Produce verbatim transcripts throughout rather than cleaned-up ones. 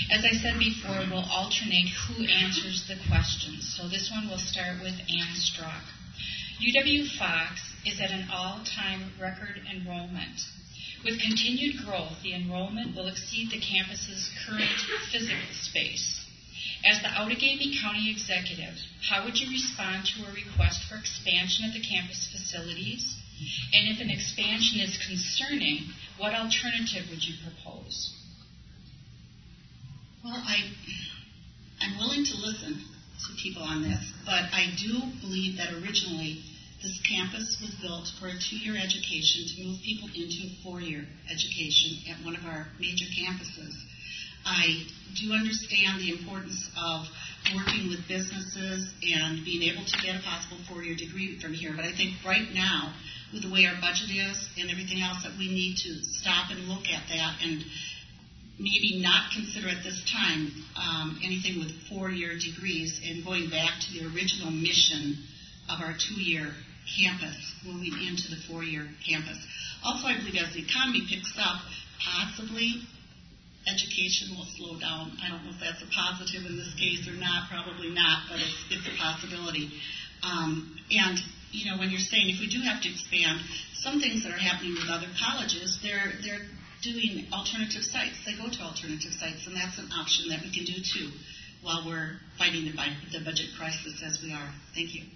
As I said before, we'll alternate who answers the questions. So this one will start with Ann Strock. U W-Fox is at an all-time record enrollment. With continued growth, the enrollment will exceed the campus's current physical space. As the Outagamie County Executive, how would you respond to a request for expansion of the campus facilities? And if an expansion is concerning, what alternative would you propose? Well, I, I'm willing to listen to people on this, but I do believe that originally this campus was built for a two-year education to move people into a four-year education at one of our major campuses. I do understand the importance of working with businesses and being able to get a possible four-year degree from here, but I think right now, with the way our budget is and everything else, that we need to stop and look at that and maybe not consider at this time um, anything with four-year degrees and going back to the original mission of our two-year campus, moving into the four-year campus. Also, I believe as the economy picks up, possibly education will slow down. I don't know if that's a positive in this case or not, probably not, but it's, it's a possibility. Um, and, you know, when you're saying if we do have to expand, some things that are happening with other colleges, they're they're doing alternative sites. They go to alternative sites, and that's an option that we can do too while we're fighting the, the budget crisis as we are. Thank you.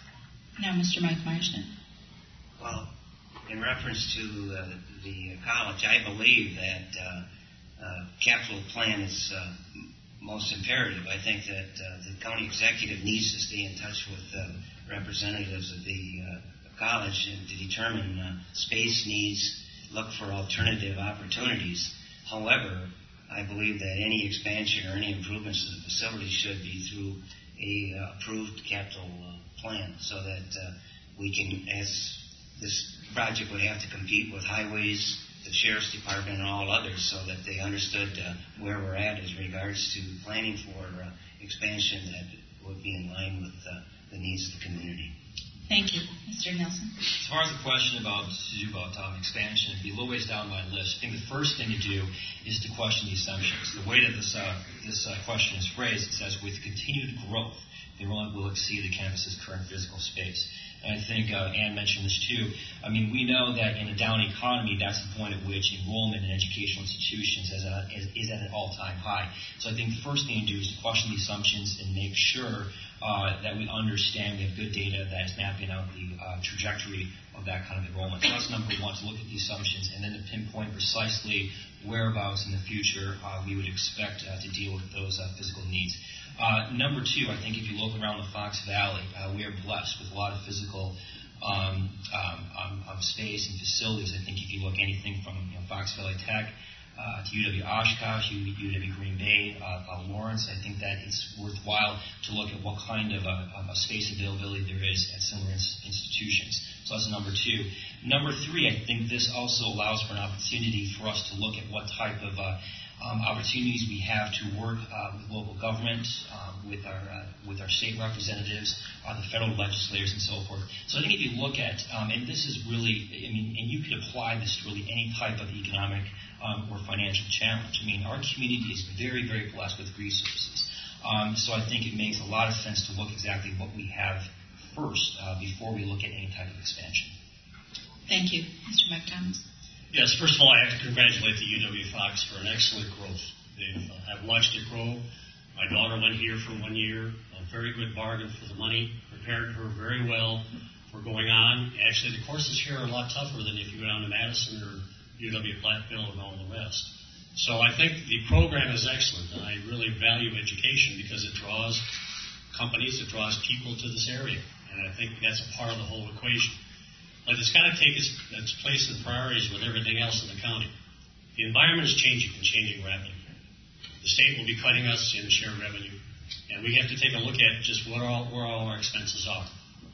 Now, Mister Mike Meyerston. Well, in reference to uh, the college, I believe that uh, uh, capital plan is uh, most imperative. I think that uh, the county executive needs to stay in touch with uh, representatives of the uh, college and to determine uh, space needs, look for alternative opportunities. However, I believe that any expansion or any improvements to the facility should be through a uh, approved capital uh, plan, so that uh, we can, as this project would have to compete with highways, the sheriff's department, and all others, so that they understood uh, where we're at as regards to planning for uh, expansion that would be in line with uh, the needs of the community. Thank you. Mister Nelson? As far as the question about, about um, expansion, it'd be a little ways down my list. I think the first thing to do is to question the assumptions. The way that this, uh, this uh, question is phrased, it says, with continued growth, the enrollment will exceed the campus's current physical space. And I think uh, Ann mentioned this too. I mean, we know that in a down economy, that's the point at which enrollment in educational institutions is at, is, is at an all-time high. So I think the first thing to do is to question the assumptions and make sure uh, that we understand we have good data that is mapping out the uh, trajectory of that kind of enrollment. So that's number one, to look at the assumptions and then to pinpoint precisely whereabouts in the future uh, we would expect uh, to deal with those uh, physical needs. Uh, number two, I think if you look around the Fox Valley, uh, we are blessed with a lot of physical um, um, um, um, space and facilities. I think if you look anything from you know, Fox Valley Tech uh, to U W Oshkosh, U W Green Bay, uh, uh, Lawrence, I think that it's worthwhile to look at what kind of a, a space availability there is at similar ins- institutions. So that's number two. Number three, I think this also allows for an opportunity for us to look at what type of uh, Um, opportunities we have to work uh, with local government, um, with our uh, with our state representatives, uh, the federal legislators, and so forth. So I think if you look at, um, and this is really, I mean, and you could apply this to really any type of economic um, or financial challenge. I mean, our community is very, very blessed with resources. Um, so I think it makes a lot of sense to look exactly what we have first uh, before we look at any type of expansion. Thank you. Mister McDonald. Yes, first of all, I have to congratulate the U W-Fox for an excellent growth. They've, uh, I've watched it grow. My daughter went here for one year, a very good bargain for the money, prepared her very well for going on. Actually, the courses here are a lot tougher than if you go down to Madison or U W-Platteville and all the rest. So I think the program is excellent, and I really value education because it draws companies, it draws people to this area, and I think that's a part of the whole equation. But it's got to take its, its place in priorities with everything else in the county. The environment is changing and changing rapidly. The state will be cutting us in shared revenue, and we have to take a look at just what all, where all our expenses are.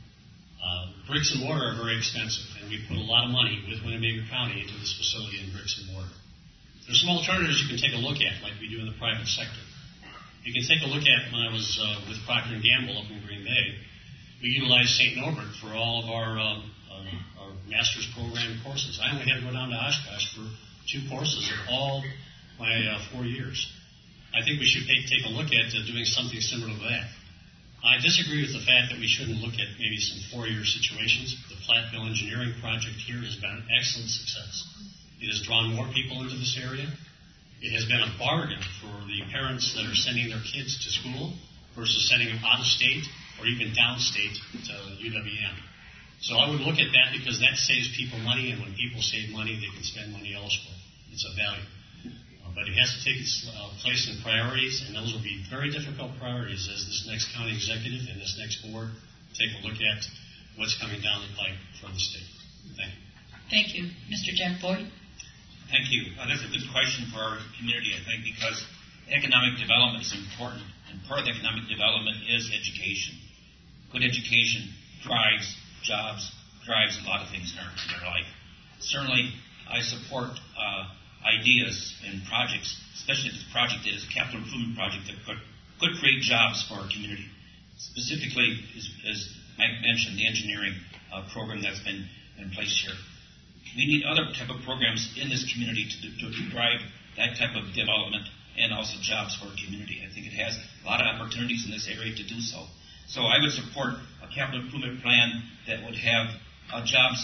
Uh, bricks and mortar are very expensive, and we put a lot of money with Winnebago County into this facility in bricks and mortar. There's some alternatives you can take a look at, like we do in the private sector. You can take a look at when I was uh, with Procter and Gamble up in Green Bay. We utilized Saint Norbert for all of our um, uh, our master's program courses. I only had to go down to Oshkosh for two courses of all my uh, four years. I think we should take, take a look at uh, doing something similar to that. I disagree with the fact that we shouldn't look at maybe some four-year situations. The Platteville Engineering Project here has been an excellent success. It has drawn more people into this area. It has been a bargain for the parents that are sending their kids to school versus sending them out of state or even downstate to U W M. So I would look at that because that saves people money, and when people save money, they can spend money elsewhere. It's a value. Uh, but it has to take its uh, place in priorities, and those will be very difficult priorities as this next county executive and this next board take a look at what's coming down the pipe from the state. Thank you. Thank you. Mister Jeff Boyd? Thank you. Uh, that's a good question for our community, I think, because economic development is important, and part of economic development is education. Good education drives jobs, drives a lot of things in our, in our life. Certainly, I support uh, ideas and projects, especially this project that is a capital improvement project that could, could create jobs for our community. Specifically, as, as Mike mentioned, the engineering uh, program that's been in place here. We need other type of programs in this community to, to, to drive that type of development and also jobs for our community. I think it has a lot of opportunities in this area to do so. So I would support a capital improvement plan that would have a jobs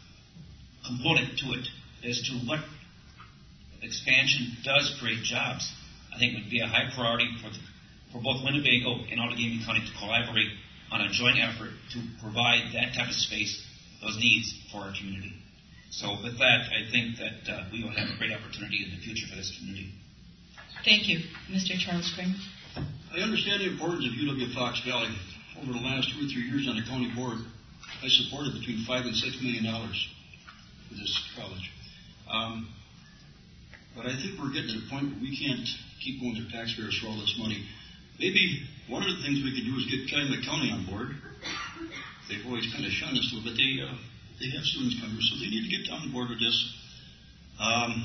component to it as to what expansion does create jobs. I think it would be a high priority for, the, for both Winnebago and Allegheny County to collaborate on a joint effort to provide that type of space, those needs for our community. So with that, I think that uh, we will have a great opportunity in the future for this community. Thank you. Mister Charles Green? I understand the importance of U W Fox Valley. Over the last two or three years on the county board, I supported between five and six million dollars for this college. Um, but I think we're getting to the point where we can't keep going to taxpayers for all this money. Maybe one of the things we could do is get Calumet County on board. They've always kind of shunned us a little bit. They uh, they have students coming, so they need to get on board with this. Um,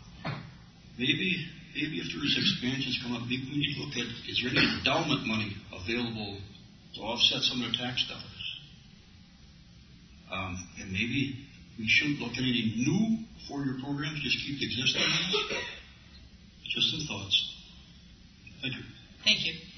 maybe. Maybe if there's expansions come up, maybe we need to look at, is there any endowment money available to offset some of the tax dollars? Um, and maybe we shouldn't look at any new four-year programs, just keep the existing ones. Just some thoughts. Thank you. Thank you.